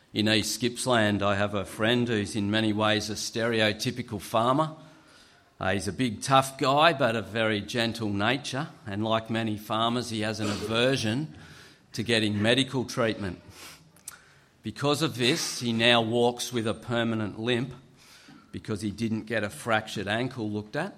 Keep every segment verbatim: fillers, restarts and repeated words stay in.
In East Gippsland, I have a friend who's in many ways a stereotypical farmer. Uh, he's a big, tough guy, but of very gentle nature, and like many farmers, he has an aversion to getting medical treatment. Because of this, he now walks with a permanent limp because he didn't get a fractured ankle looked at.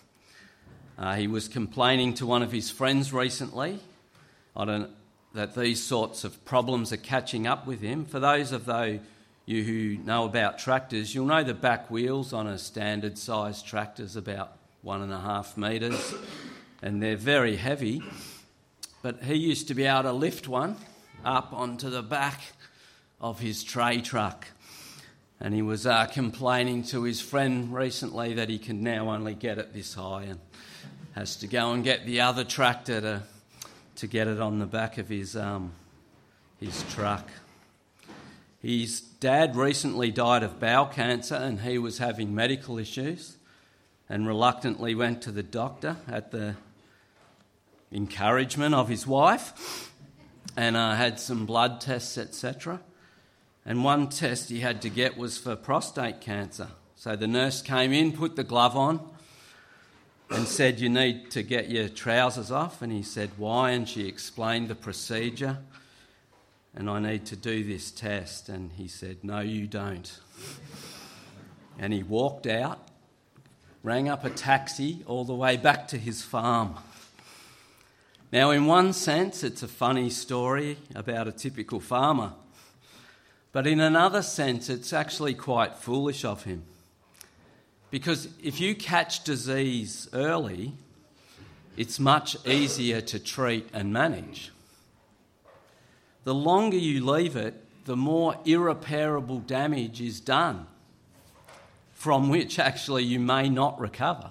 Uh, he was complaining to one of his friends recently I don't, that these sorts of problems are catching up with him. For those of those you who know about tractors, you'll know the back wheels on a standard sized tractor is about one and a half metres, and they're very heavy. But he used to be able to lift one up onto the back of his tray truck. And he was uh, complaining to his friend recently that he can now only get it this high and has to go and get the other tractor to to get it on the back of his um, his truck. His dad recently died of bowel cancer, and he was having medical issues and reluctantly went to the doctor at the encouragement of his wife and uh, had some blood tests, et cetera. And one test he had to get was for prostate cancer. So the nurse came in, put the glove on, and said, "You need to get your trousers off." And he said, "Why?" And she explained the procedure. "And I need to do this test." And he said, "No, you don't." And he walked out, rang up a taxi all the way back to his farm. Now, in one sense, it's a funny story about a typical farmer. But in another sense, it's actually quite foolish of him. Because if you catch disease early, it's much easier to treat and manage. The longer you leave it, the more irreparable damage is done, from which actually you may not recover.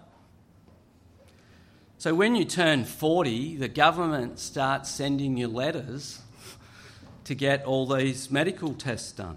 So when you turn forty, the government starts sending you letters to get all these medical tests done.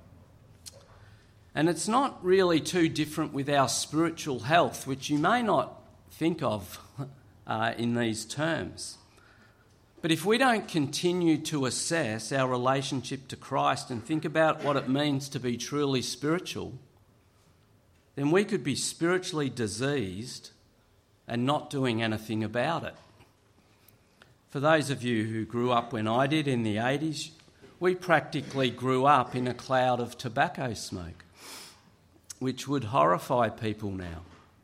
And it's not really too different with our spiritual health, which you may not think of uh, in these terms. But if we don't continue to assess our relationship to Christ and think about what it means to be truly spiritual, then we could be spiritually diseased and not doing anything about it. For those of you who grew up when I did in the eighties, we practically grew up in a cloud of tobacco smoke, which would horrify people now.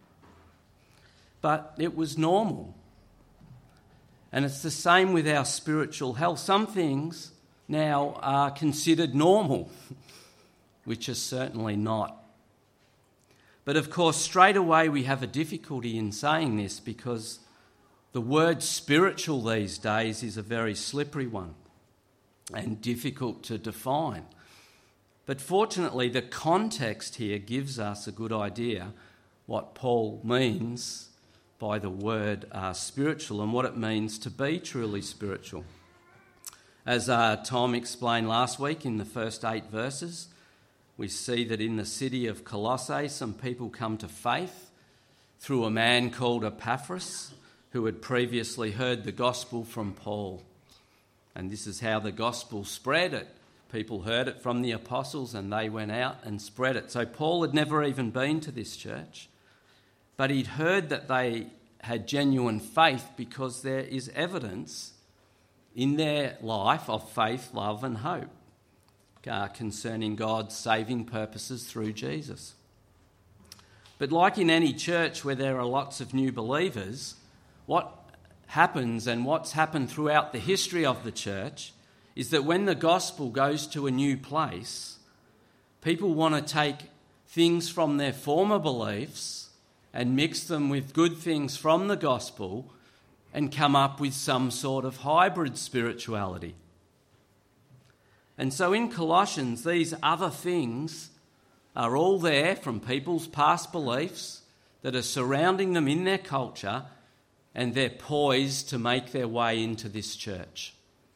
But it was normal. And it's the same with our spiritual health. Some things now are considered normal, which is certainly not. But of course, straight away we have a difficulty in saying this because the word spiritual these days is a very slippery one and difficult to define. But fortunately, the context here gives us a good idea what Paul means by the word uh, spiritual and what it means to be truly spiritual. As uh, Tom explained last week in the first eight verses, we see that in the city of Colossae, some people come to faith through a man called Epaphras, who had previously heard the gospel from Paul. And this is how the gospel spread. It People heard it from the apostles and they went out and spread it. So Paul had never even been to this church, but he'd heard that they had genuine faith because there is evidence in their life of faith, love and hope uh, concerning God's saving purposes through Jesus. But like in any church where there are lots of new believers, what happens and what's happened throughout the history of the church is that when the gospel goes to a new place, people want to take things from their former beliefs and mix them with good things from the gospel and come up with some sort of hybrid spirituality. And so in Colossians, these other things are all there from people's past beliefs that are surrounding them in their culture, and they're poised to make their way into this church.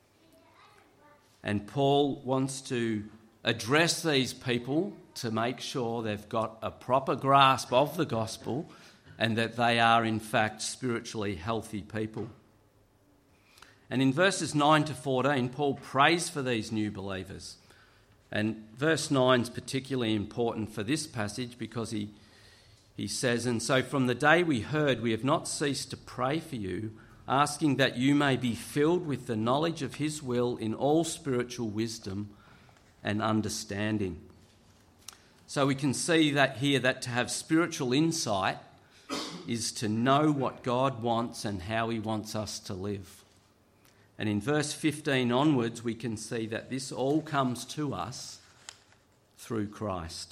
And Paul wants to address these people to make sure they've got a proper grasp of the gospel and that they are in fact spiritually healthy people. And in verses nine to fourteen, Paul prays for these new believers. And verse nine is particularly important for this passage because he, he says, "And so from the day we heard, we have not ceased to pray for you, asking that you may be filled with the knowledge of his will in all spiritual wisdom and understanding." So we can see that here that to have spiritual insight is to know what God wants and how he wants us to live. And in verse fifteen onwards, we can see that this all comes to us through Christ.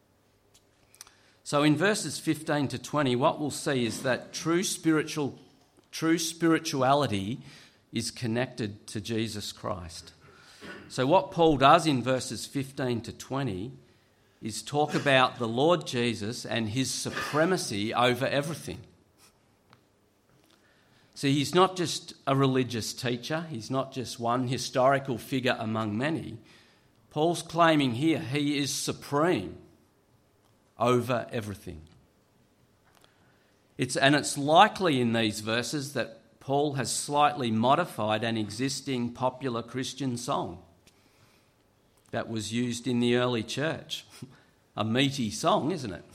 So in verses fifteen to twenty, what we'll see is that true spiritual, true spirituality is connected to Jesus Christ. So what Paul does in verses fifteen to twenty is talk about the Lord Jesus and his supremacy over everything. See, he's not just a religious teacher. He's not just one historical figure among many. Paul's claiming here he is supreme over everything. It's, and it's likely in these verses that Paul has slightly modified an existing popular Christian song that was used in the early church. A meaty song, isn't it?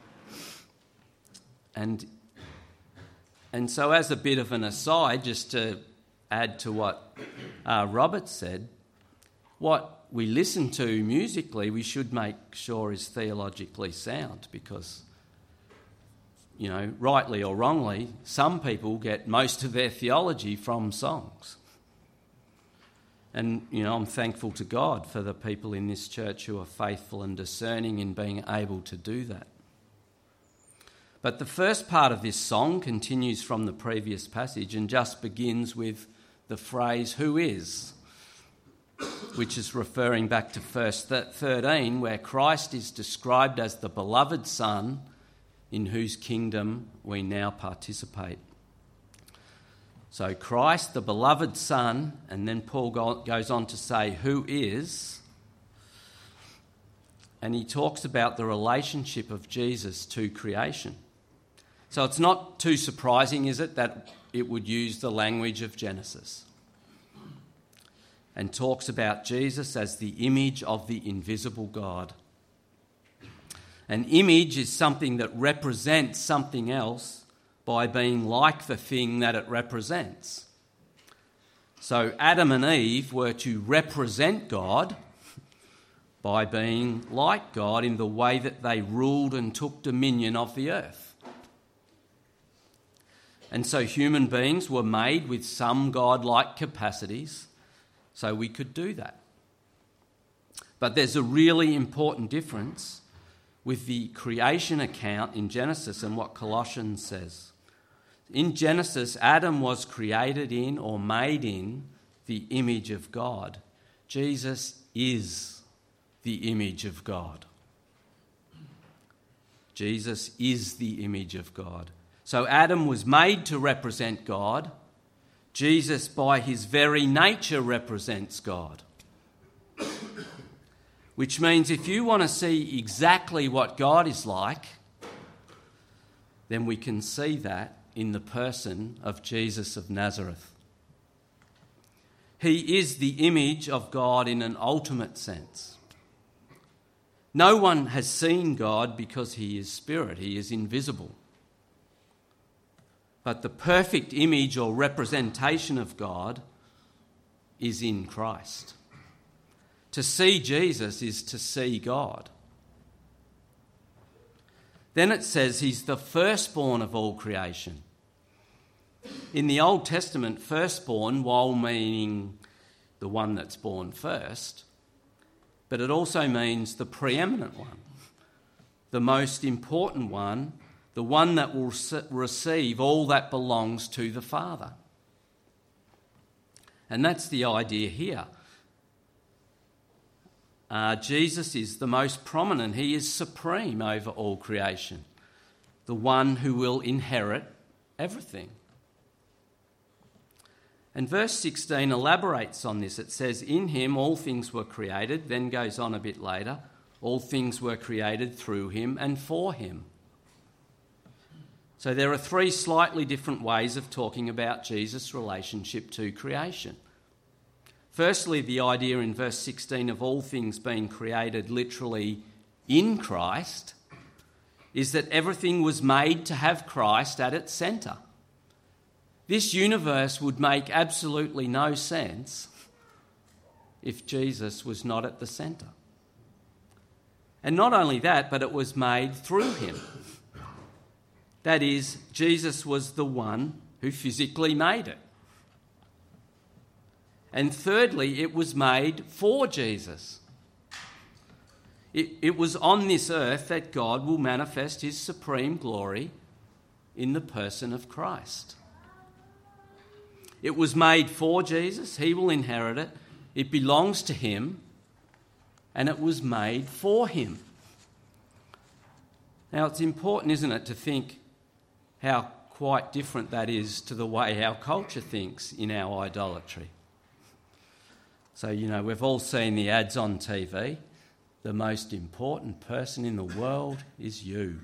And, and so as a bit of an aside, just to add to what uh, Robert said, what we listen to musically, we should make sure is theologically sound because, you know, rightly or wrongly, some people get most of their theology from songs. And, you know, I'm thankful to God for the people in this church who are faithful and discerning in being able to do that. But the first part of this song continues from the previous passage and just begins with the phrase, "Who is?" which is referring back to verse thirteen, where Christ is described as the beloved Son in whose kingdom we now participate. So Christ, the beloved Son, and then Paul goes on to say, "Who is?" And he talks about the relationship of Jesus to creation. So it's not too surprising, is it, that it would use the language of Genesis and talks about Jesus as the image of the invisible God. An image is something that represents something else by being like the thing that it represents. So Adam and Eve were to represent God by being like God in the way that they ruled and took dominion of the earth. And so human beings were made with some God-like capacities, so we could do that. But there's a really important difference with the creation account in Genesis and what Colossians says. In Genesis, Adam was created in or made in the image of God. Jesus is the image of God. Jesus is the image of God. So Adam was made to represent God. Jesus, by his very nature, represents God. Which means if you want to see exactly what God is like, then we can see that in the person of Jesus of Nazareth. He is the image of God in an ultimate sense. No one has seen God because he is spirit, he is invisible. But the perfect image or representation of God is in Christ. To see Jesus is to see God. Then it says he's the firstborn of all creation. In the Old Testament, firstborn, while meaning the one that's born first, but it also means the preeminent one, the most important one, the one that will receive all that belongs to the Father. And that's the idea here. Uh, Jesus is the most prominent. He is supreme over all creation, the one who will inherit everything. And verse sixteen elaborates on this. It says, "In him all things were created," then goes on a bit later, "all things were created through him and for him." So there are three slightly different ways of talking about Jesus' relationship to creation. Firstly, the idea in verse sixteen of all things being created literally in Christ is that everything was made to have Christ at its centre. This universe would make absolutely no sense if Jesus was not at the centre. And not only that, but it was made through him. That is, Jesus was the one who physically made it. And thirdly, it was made for Jesus. It, it was on this earth that God will manifest his supreme glory in the person of Christ. It was made for Jesus. He will inherit it. It belongs to him. And it was made for him. Now, it's important, isn't it, to think how quite different that is to the way our culture thinks in our idolatry. So, you know, we've all seen the ads on T V. The most important person in the world is you.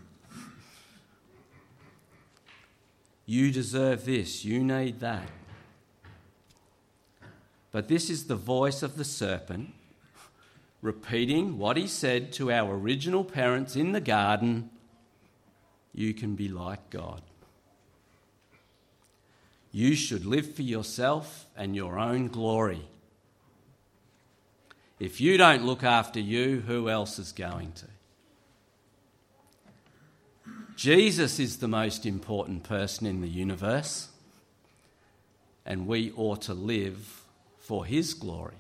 You deserve this. You need that. But this is the voice of the serpent repeating what he said to our original parents in the garden: you can be like God. You should live for yourself and your own glory. If you don't look after you, who else is going to? Jesus is the most important person in the universe, and we ought to live for his glory.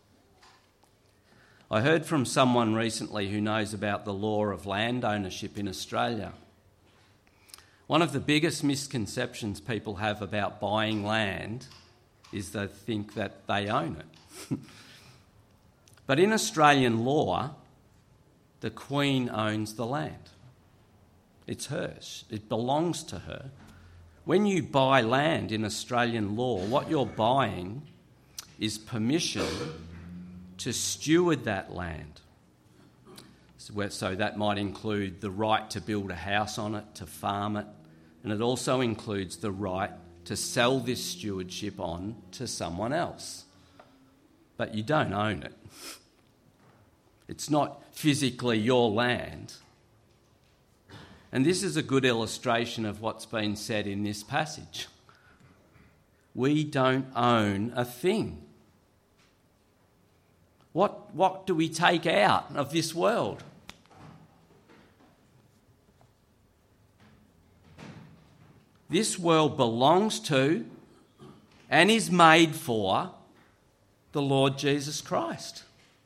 I heard from someone recently who knows about the law of land ownership in Australia. One of the biggest misconceptions people have about buying land is they think that they own it. But in Australian law, the Queen owns the land. It's hers. It belongs to her. When you buy land in Australian law, what you're buying is permission to steward that land. So that might include the right to build a house on it, to farm it, and it also includes the right to sell this stewardship on to someone else. But you don't own it. It's not physically your land. And this is a good illustration of what's been said in this passage. We don't own a thing. What, what do we take out of this world? This world belongs to and is made for the Lord Jesus Christ.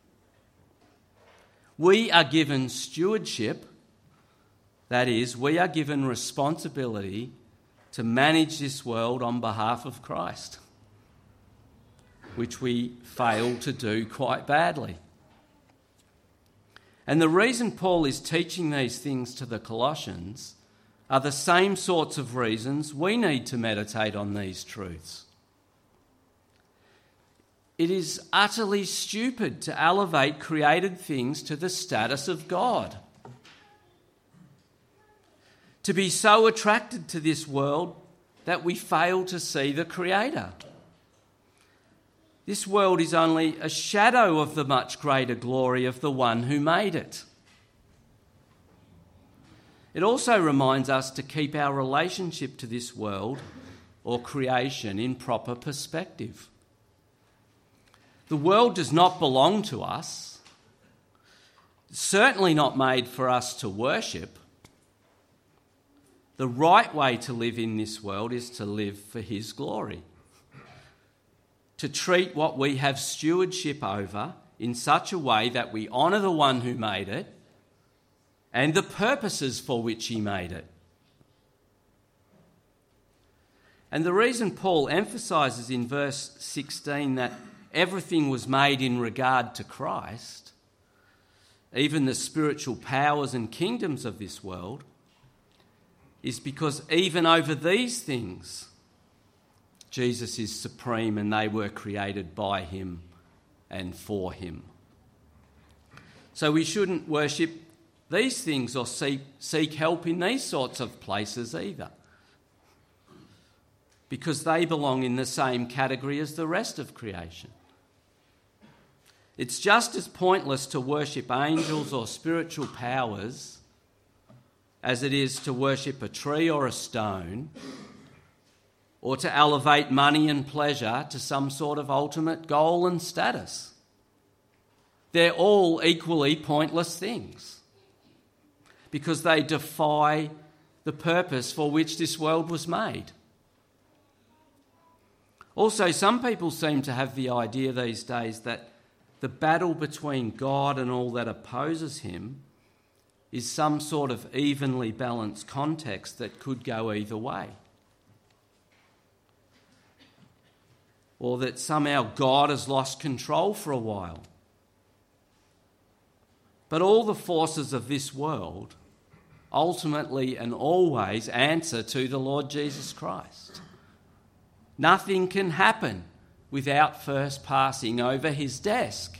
We are given stewardship, that is, we are given responsibility to manage this world on behalf of Christ, which we fail to do quite badly. And the reason Paul is teaching these things to the Colossians are the same sorts of reasons we need to meditate on these truths. It is utterly stupid to elevate created things to the status of God. To be so attracted to this world that we fail to see the Creator. This world is only a shadow of the much greater glory of the one who made it. It also reminds us to keep our relationship to this world or creation in proper perspective. The world does not belong to us. It's certainly not made for us to worship. The right way to live in this world is to live for his glory. To treat what we have stewardship over in such a way that we honour the one who made it and the purposes for which he made it. And the reason Paul emphasises in verse sixteen that everything was made in regard to Christ, even the spiritual powers and kingdoms of this world, is because even over these things, Jesus is supreme and they were created by him and for him. So we shouldn't worship these things or seek, seek help in these sorts of places either, because they belong in the same category as the rest of creation. It's just as pointless to worship angels or spiritual powers as it is to worship a tree or a stone, or to elevate money and pleasure to some sort of ultimate goal and status. They're all equally pointless things because they defy the purpose for which this world was made. Also, some people seem to have the idea these days that the battle between God and all that opposes him is some sort of evenly balanced context that could go either way. Or that somehow God has lost control for a while. But all the forces of this world ultimately and always answer to the Lord Jesus Christ. Nothing can happen without first passing over his desk.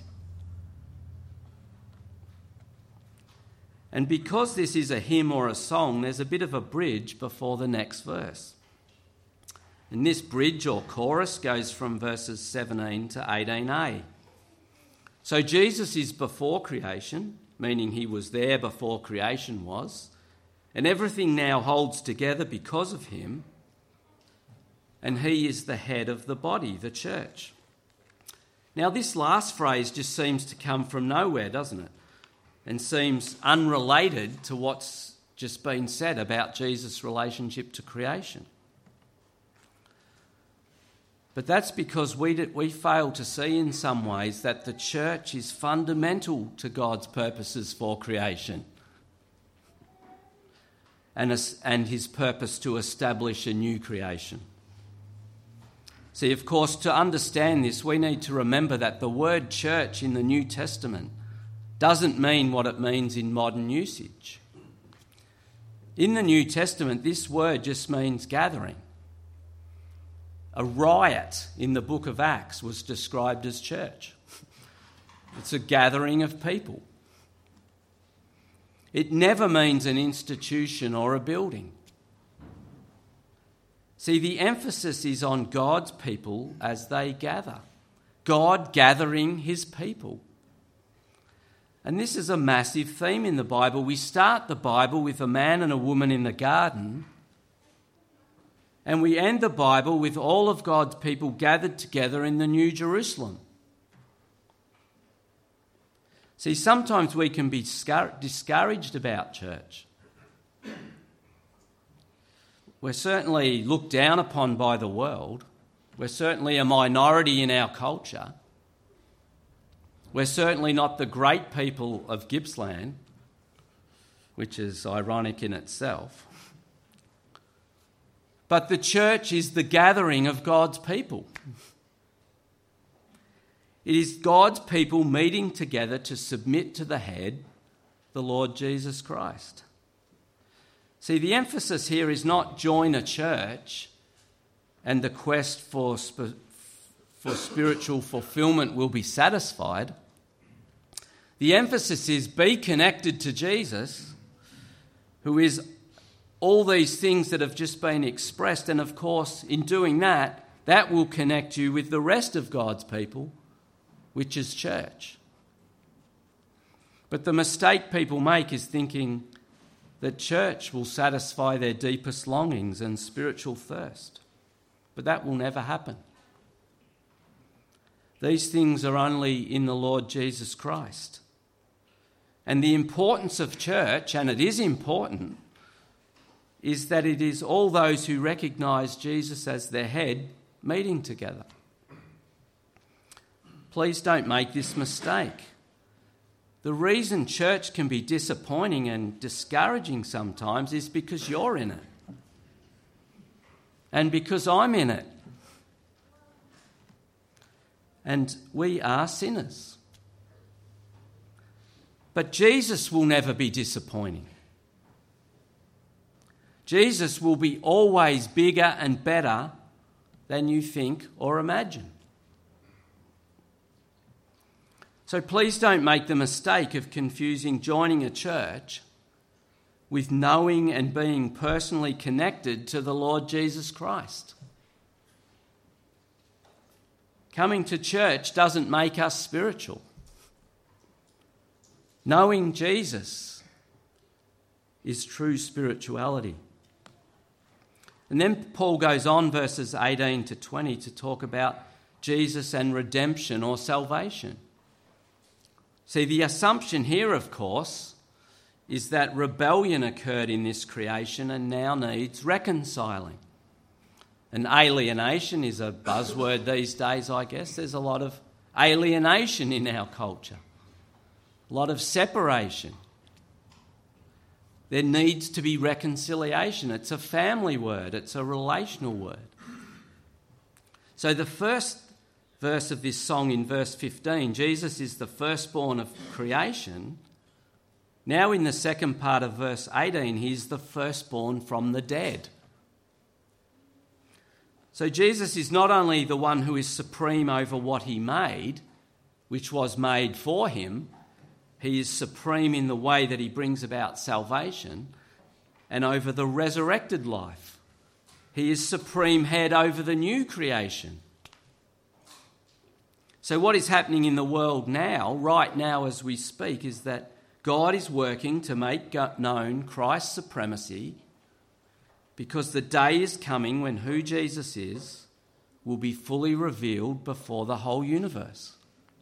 And because this is a hymn or a song, there's a bit of a bridge before the next verse. And this bridge or chorus goes from verses seventeen to eighteen a. So Jesus is before creation, meaning he was there before creation was, and everything now holds together because of him, and he is the head of the body, the church. Now this last phrase just seems to come from nowhere, doesn't it? And seems unrelated to what's just been said about Jesus' relationship to creation. But that's because we, did, we fail to see in some ways that the church is fundamental to God's purposes for creation and, and his purpose to establish a new creation. See, of course, to understand this, we need to remember that the word church in the New Testament doesn't mean what it means in modern usage. In the New Testament, this word just means gathering. A riot in the book of Acts was described as church. It's a gathering of people. It never means an institution or a building. See, the emphasis is on God's people as they gather. God gathering his people. And this is a massive theme in the Bible. We start the Bible with a man and a woman in the garden, and we end the Bible with all of God's people gathered together in the New Jerusalem. See, sometimes we can be discouraged about church. We're certainly looked down upon by the world. We're certainly a minority in our culture. We're certainly not the great people of Gippsland, which is ironic in itself. But the church is the gathering of God's people. It is God's people meeting together to submit to the head, the Lord Jesus Christ. See, the emphasis here is not join a church and the quest for, sp- for spiritual fulfillment will be satisfied. The emphasis is be connected to Jesus, who is all these things that have just been expressed. And of course, in doing that, that will connect you with the rest of God's people, which is church. But the mistake people make is thinking that church will satisfy their deepest longings and spiritual thirst. But that will never happen. These things are only in the Lord Jesus Christ. And the importance of church, and it is important, is that it is all those who recognise Jesus as their head meeting together. Please don't make this mistake. The reason church can be disappointing and discouraging sometimes is because you're in it. And because I'm in it. And we are sinners. But Jesus will never be disappointing. Jesus will be always bigger and better than you think or imagine. So please don't make the mistake of confusing joining a church with knowing and being personally connected to the Lord Jesus Christ. Coming to church doesn't make us spiritual. Knowing Jesus is true spirituality. And then Paul goes on, verses eighteen to twenty, to talk about Jesus and redemption or salvation. See, the assumption here, of course, is that rebellion occurred in this creation and now needs reconciling. And alienation is a buzzword these days, I guess. There's a lot of alienation in our culture, a lot of separation. There needs to be reconciliation. It's a family word, it's a relational word. So the first verse of this song in verse fifteen, Jesus is the firstborn of creation. Now in the second part of verse eighteen, he's the firstborn from the dead. So Jesus is not only the one who is supreme over what he made, which was made for him, he is supreme in the way that he brings about salvation and over the resurrected life. He is supreme head over the new creation. So what is happening in the world now, right now as we speak, is that God is working to make known Christ's supremacy, because the day is coming when who Jesus is will be fully revealed before the whole universe.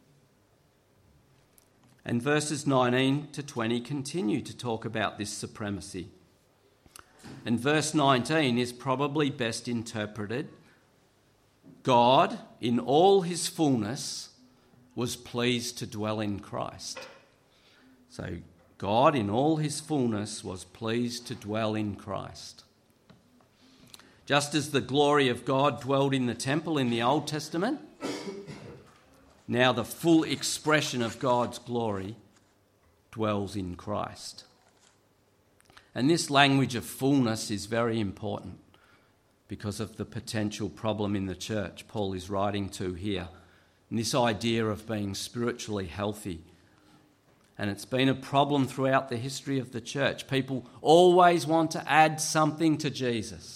And verses nineteen to twenty continue to talk about this supremacy. And verse nineteen is probably best interpreted: God, in all his fullness, was pleased to dwell in Christ. So God, in all his fullness, was pleased to dwell in Christ. Just as the glory of God dwelled in the temple in the Old Testament, now the full expression of God's glory dwells in Christ. And this language of fullness is very important because of the potential problem in the church Paul is writing to here. And this idea of being spiritually healthy. And it's been a problem throughout the history of the church. People always want to add something to Jesus.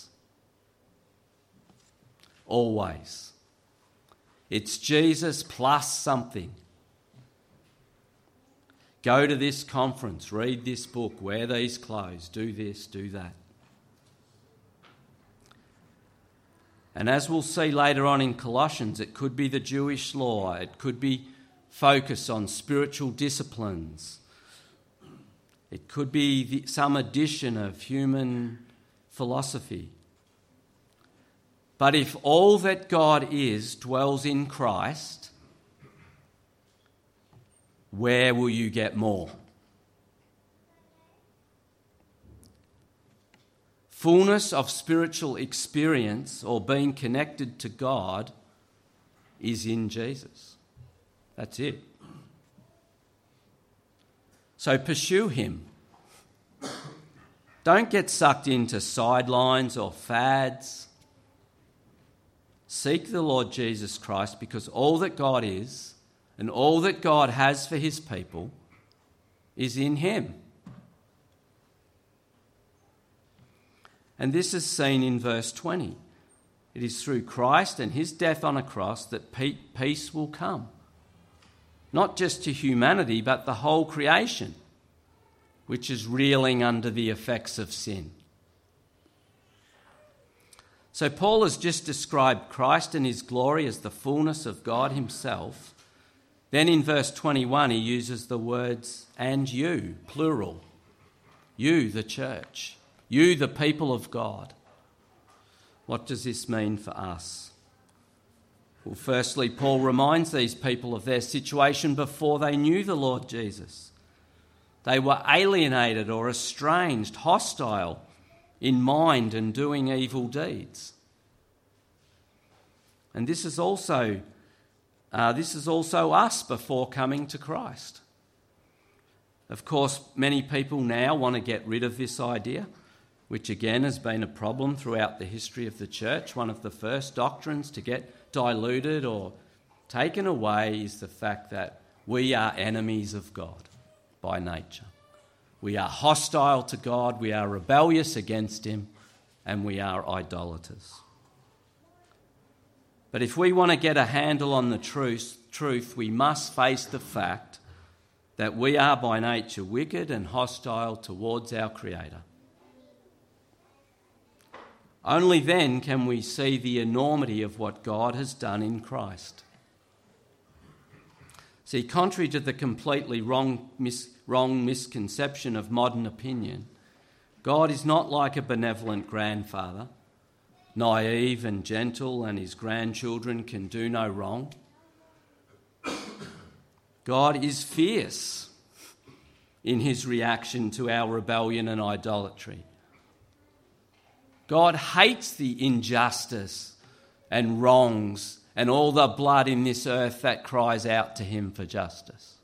Always. It's Jesus plus something. Go to this conference, read this book, wear these clothes, do this, do that. And as we'll see later on in Colossians, it could be the Jewish law, it could be focus on spiritual disciplines, it could be the, some addition of human philosophy. But if all that God is dwells in Christ, where will you get more? Fullness of spiritual experience or being connected to God is in Jesus. That's it. So pursue him. Don't get sucked into sidelines or fads. Seek the Lord Jesus Christ, because all that God is and all that God has for his people is in him. And this is seen in verse twenty. It is through Christ and his death on a cross that peace will come. Not just to humanity, but the whole creation, which is reeling under the effects of sin. So Paul has just described Christ and his glory as the fullness of God himself. Then in verse twenty-one he uses the words, and you, plural. You, the church. You, the people of God. What does this mean for us? Well, firstly, Paul reminds these people of their situation before they knew the Lord Jesus. They were alienated or estranged, hostile in mind and doing evil deeds. And this is also uh, this is also us before coming to Christ. Of course, many people now want to get rid of this idea, which again has been a problem throughout the history of the church. One of the first doctrines to get diluted or taken away is the fact that we are enemies of God by nature. We are hostile to God, we are rebellious against him, and we are idolaters. But if we want to get a handle on the truth, truth, we must face the fact that we are by nature wicked and hostile towards our Creator. Only then can we see the enormity of what God has done in Christ. See, contrary to the completely wrong, mis- wrong misconception of modern opinion, God is not like a benevolent grandfather, naive and gentle, and his grandchildren can do no wrong. God is fierce in his reaction to our rebellion and idolatry. God hates the injustice and wrongs and all the blood in this earth that cries out to him for justice.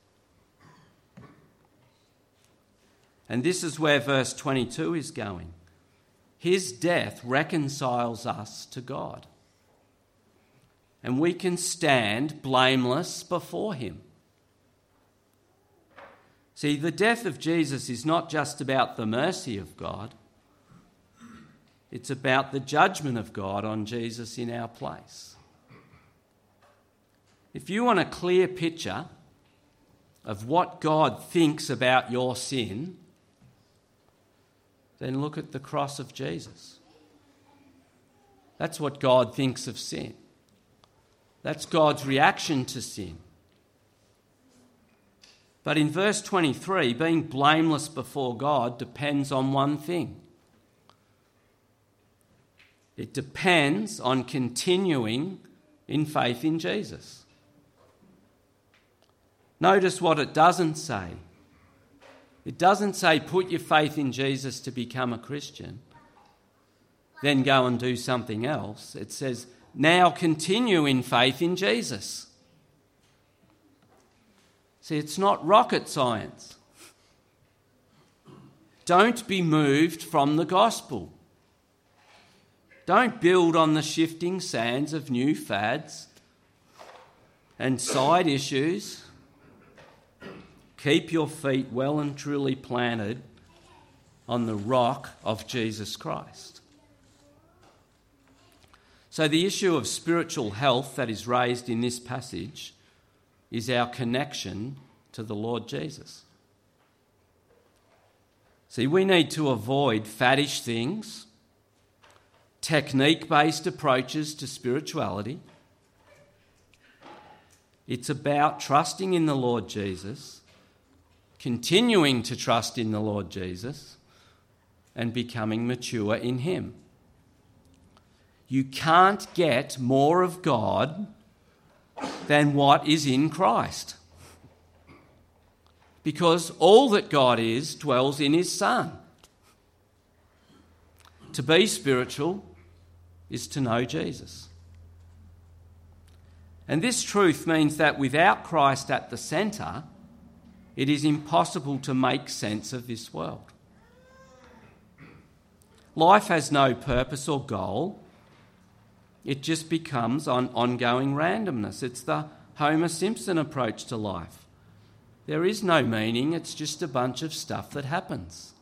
And this is where verse twenty-two is going. His death reconciles us to God, and we can stand blameless before him. See, the death of Jesus is not just about the mercy of God. It's about the judgment of God on Jesus in our place. If you want a clear picture of what God thinks about your sin, then look at the cross of Jesus. That's what God thinks of sin. That's God's reaction to sin. But in verse twenty-three, being blameless before God depends on one thing. It depends on continuing in faith in Jesus. Notice what it doesn't say. It doesn't say put your faith in Jesus to become a Christian, then go and do something else. It says now continue in faith in Jesus. See, it's not rocket science. Don't be moved from the gospel. Don't build on the shifting sands of new fads and side issues. Keep your feet well and truly planted on the rock of Jesus Christ. So the issue of spiritual health that is raised in this passage is our connection to the Lord Jesus. See, we need to avoid faddish things, technique-based approaches to spirituality. It's about trusting in the Lord Jesus, continuing to trust in the Lord Jesus, and becoming mature in him. You can't get more of God than what is in Christ, because all that God is dwells in his Son. To be spiritual is to know Jesus. And this truth means that without Christ at the centre, it is impossible to make sense of this world. Life has no purpose or goal. It just becomes on ongoing randomness. It's the Homer Simpson approach to life. There is no meaning, it's just a bunch of stuff that happens.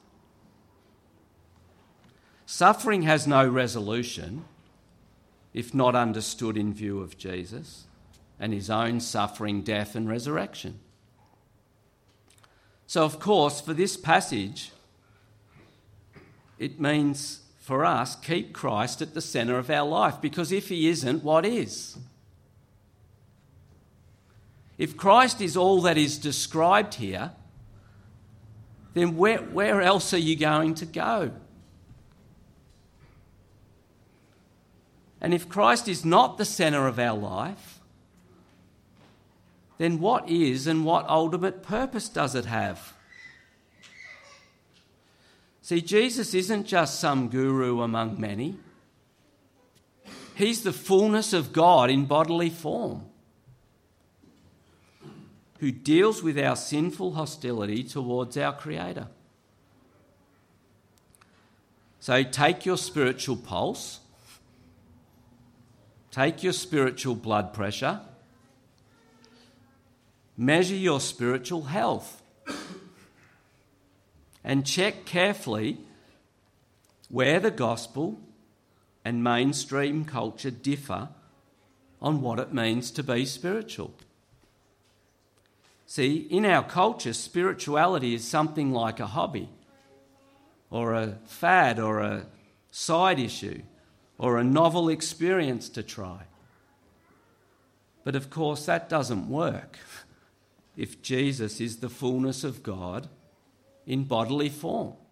Suffering has no resolution if not understood in view of Jesus and his own suffering, death and resurrection. So, of course, for this passage, it means for us, keep Christ at the centre of our life, because if he isn't, what is? If Christ is all that is described here, then where, where else are you going to go? And if Christ is not the centre of our life, then what is and what ultimate purpose does it have? See, Jesus isn't just some guru among many. He's the fullness of God in bodily form, who deals with our sinful hostility towards our Creator. So take your spiritual pulse, take your spiritual blood pressure, measure your spiritual health, and check carefully where the gospel and mainstream culture differ on what it means to be spiritual. See, in our culture, spirituality is something like a hobby, or a fad, or a side issue, or a novel experience to try. But of course, that doesn't work if Jesus is the fullness of God in bodily form.